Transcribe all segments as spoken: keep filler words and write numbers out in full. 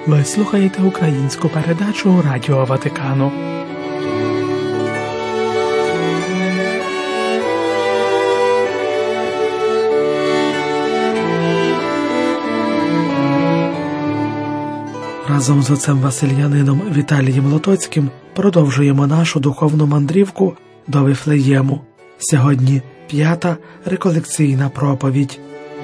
Ви слухаєте українську передачу Радіо Ватикану. Разом з отцем Васильянином Віталієм Лотоцьким продовжуємо нашу духовну мандрівку до Вифлеєму. Сьогодні п'ята реколекційна проповідь.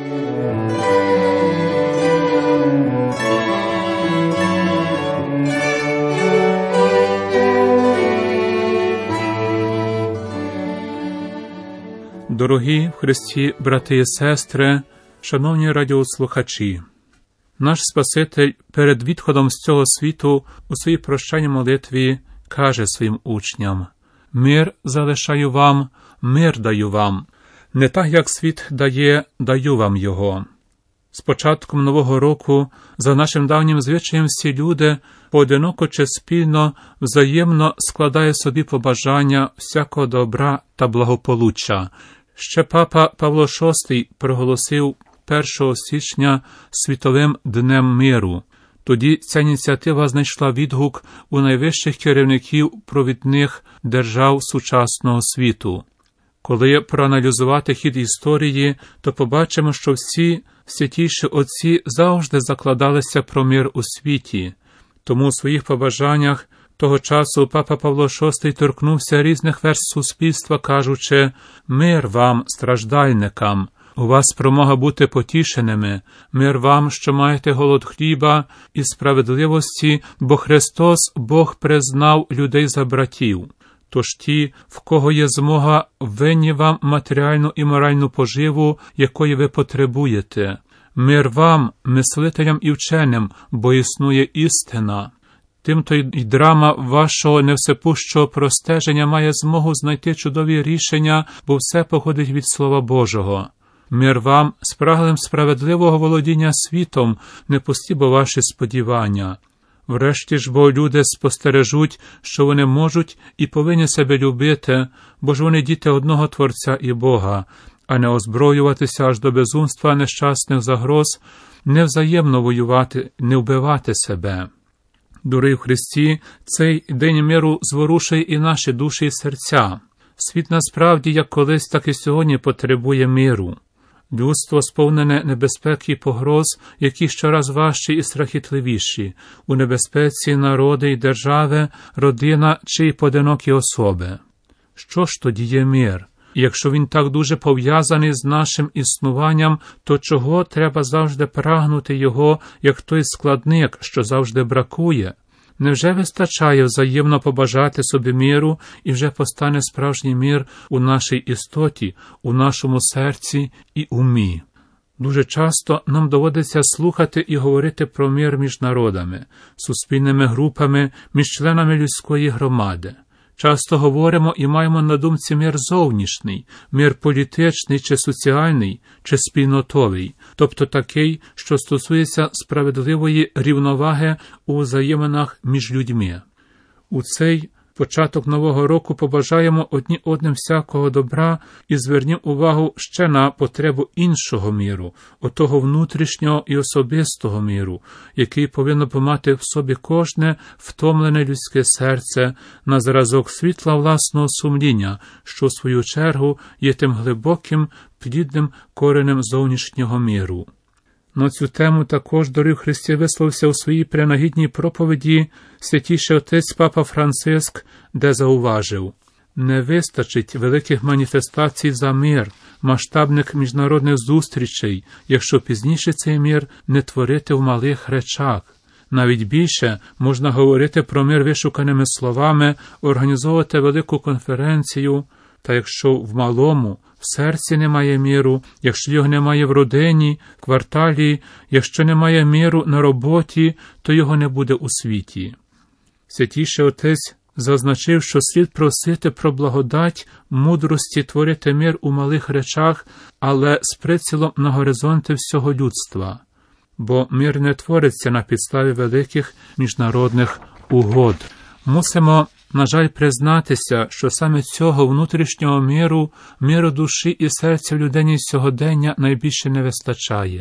Дорогі в Христі брати і сестри, шановні радіослухачі, наш Спаситель перед відходом з цього світу у своїй прощальній молитві каже своїм учням: «Мир залишаю вам, мир даю вам. Не так, як світ дає, даю вам його». З початком Нового року, за нашим давнім звичаєм, всі люди, поодиноко чи спільно, взаємно складає собі побажання всякого добра та благополуччя. Ще папа Павло шостий проголосив першого січня Світовим днем миру. Тоді ця ініціатива знайшла відгук у найвищих керівників провідних держав сучасного світу. Коли проаналізувати хід історії, то побачимо, що всі святіші отці завжди закладалися про мир у світі. Тому у своїх побажаннях того часу папа Павло шостий торкнувся різних верств суспільства, кажучи: «Мир вам, страждальникам! У вас спромога бути потішеними, мир вам, що маєте голод хліба і справедливості, бо Христос, Бог, признав людей за братів. Тож ті, в кого є змога, винні вам матеріальну і моральну поживу, якої ви потребуєте. Мир вам, мислителям і вченим, бо існує істина». Тим-то й драма вашого невсепущого простеження має змогу знайти чудові рішення, бо все походить від Слова Божого. Мир вам, спраглим справедливого володіння світом, не пусті бо ваші сподівання. Врешті ж, бо люди спостережуть, що вони можуть і повинні себе любити, бо ж вони діти одного Творця і Бога, а не озброюватися аж до безумства нещасних загроз, не взаємно воювати, не вбивати себе. Дорогі в Христі, цей день миру зворушує і наші душі і серця. Світ насправді, як колись, так і сьогодні потребує миру. Людство сповнене небезпек і погроз, які щораз важчі і страхітливіші. У небезпеці народи і держави, родина чи й поодинокі особи. Що ж тоді є мир? І якщо він так дуже пов'язаний з нашим існуванням, то чого треба завжди прагнути його, як той складник, що завжди бракує? Невже вистачає взаємно побажати собі миру, і вже постане справжній мир у нашій істоті, у нашому серці і умі? Дуже часто нам доводиться слухати і говорити про мир між народами, суспільними групами, між членами людської громади. Часто говоримо і маємо на думці мир зовнішній, мир політичний чи соціальний, чи спільнотовий, тобто такий, що стосується справедливої рівноваги у взаєминах між людьми. У цей початок Нового року побажаємо одні одним всякого добра і звернім увагу ще на потребу іншого миру, отого внутрішнього і особистого миру, який повинно помати в собі кожне втомлене людське серце на зразок світла власного сумління, що в свою чергу є тим глибоким, плідним коренем зовнішнього миру. На цю тему також, дорогі Христі, висловився у своїй принагідній проповіді святіший отець Папа Франциск, де зауважив: «Не вистачить великих маніфестацій за мир, масштабних міжнародних зустрічей, якщо пізніше цей мир не творити в малих речах. Навіть більше можна говорити про мир вишуканими словами, організовувати велику конференцію, та якщо в малому, в серці немає миру, якщо його немає в родині, в кварталі, якщо немає миру на роботі, то його не буде у світі». Святіший отець зазначив, що слід просити про благодать, мудрості творити мир у малих речах, але з прицілом на горизонти всього людства. Бо мир не твориться на підставі великих міжнародних угод. Мусимо, на жаль, признатися, що саме цього внутрішнього миру, миру душі і серця в людині сьогодення найбільше не вистачає.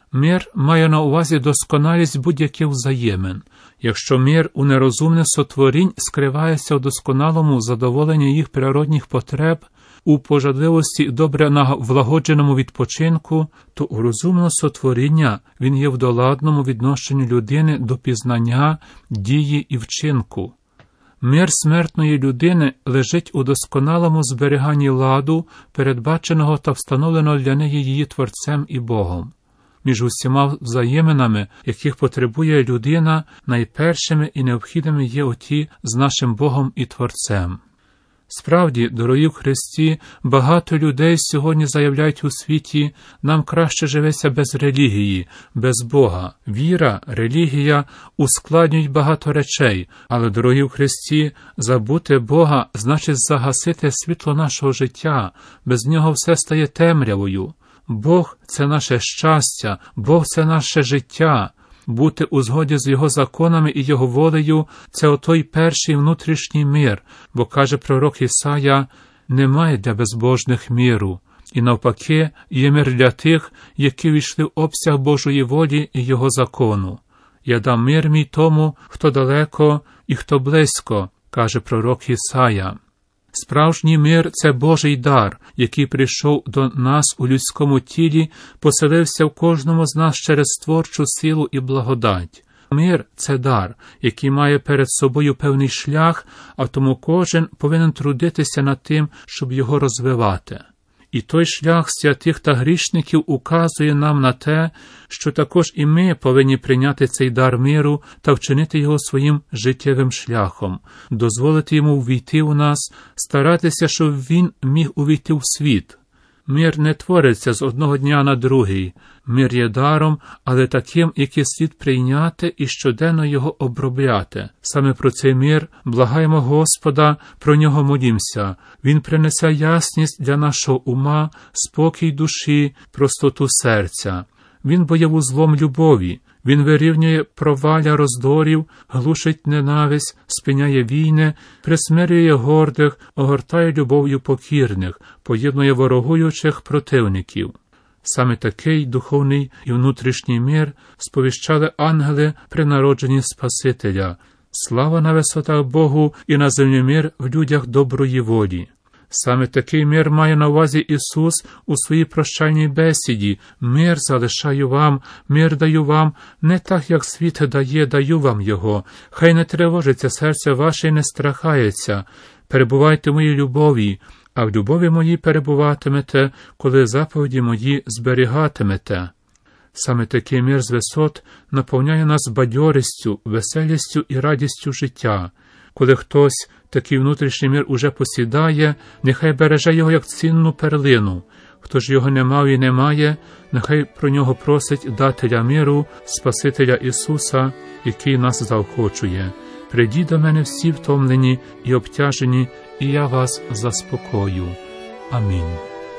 Мир має на увазі досконалість будь-яких взаємин. Якщо мир у нерозумних сотворінь скривається у досконалому задоволенні їх природних потреб, у пожадливості і добре влагодженому відпочинку, то у розумного сотворіння він є в доладному відношенні людини до пізнання, дії і вчинку. Мир смертної людини лежить у досконалому зберіганні ладу, передбаченого та встановленого для неї її Творцем і Богом. Між усіма взаєминами, яких потребує людина, найпершими і необхідними є оті з нашим Богом і Творцем. Справді, дорогі в Христі, багато людей сьогодні заявляють у світі, нам краще живеться без релігії, без Бога. Віра, релігія ускладнюють багато речей, але, дорогі в Христі, забути Бога значить загасити світло нашого життя, без нього все стає темрявою. Бог – це наше щастя, Бог – це наше життя. Бути у згоді з Його законами і Його волею – це отой перший внутрішній мир, бо, каже пророк Ісая, немає для безбожних миру. І навпаки, є мир для тих, які війшли в обсяг Божої волі і Його закону. Я дам мир мій тому, хто далеко і хто близько, каже пророк Ісая. Справжній мир – це Божий дар, який прийшов до нас у людському тілі, поселився в кожному з нас через творчу силу і благодать. Мир – це дар, який має перед собою певний шлях, а тому кожен повинен трудитися над тим, щоб його розвивати. І той шлях святих та грішників указує нам на те, що також і ми повинні прийняти цей дар миру та вчинити його своїм життєвим шляхом, дозволити йому увійти у нас, старатися, щоб він міг увійти в світ. Мир не твориться з одного дня на другий. Мир є даром, але таким, який слід прийняти і щоденно його обробляти. Саме про цей мир благаємо Господа, про нього молімся. Він принесе ясність для нашого ума, спокій душі, простоту серця. Він боєвузлом любові. Він вирівнює провалля роздорів, глушить ненависть, спиняє війни, присмирює гордих, огортає любов'ю покірних, поєднує ворогуючих противників. Саме такий духовний і внутрішній мир сповіщали ангели при народженні Спасителя. Слава на висотах Богу і на землі мир в людях доброї волі. Саме такий мир має на увазі Ісус у своїй прощальній бесіді. Мир залишаю вам, мир даю вам, не так, як світ дає, даю вам його. Хай не тривожиться серце ваше і не страхається. Перебувайте в моїй любові, а в любові моїй перебуватимете, коли заповіді мої зберігатимете. Саме такий мир з висот наповняє нас бадьористю, веселістю і радістю життя. Коли хтось такий внутрішній мир уже посідає, нехай береже його як цінну перлину. Хто ж його не мав і не має, нехай про нього просить дателя миру, Спасителя Ісуса, який нас заохочує. Прийдіть до мене всі втомлені і обтяжені, і я вас заспокою. Амінь.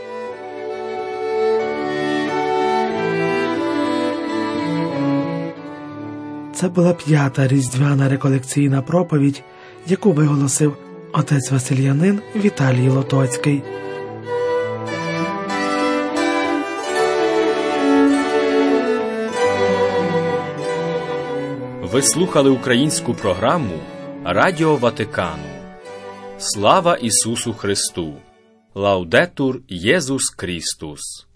Це була п'ята різдвяна реколекційна проповідь, яку виголосив отець Василянин Віталій Лотоцький. Ви слухали українську програму Радіо Ватикану. Слава Ісусу Христу! Лаудетур Єсус Христос!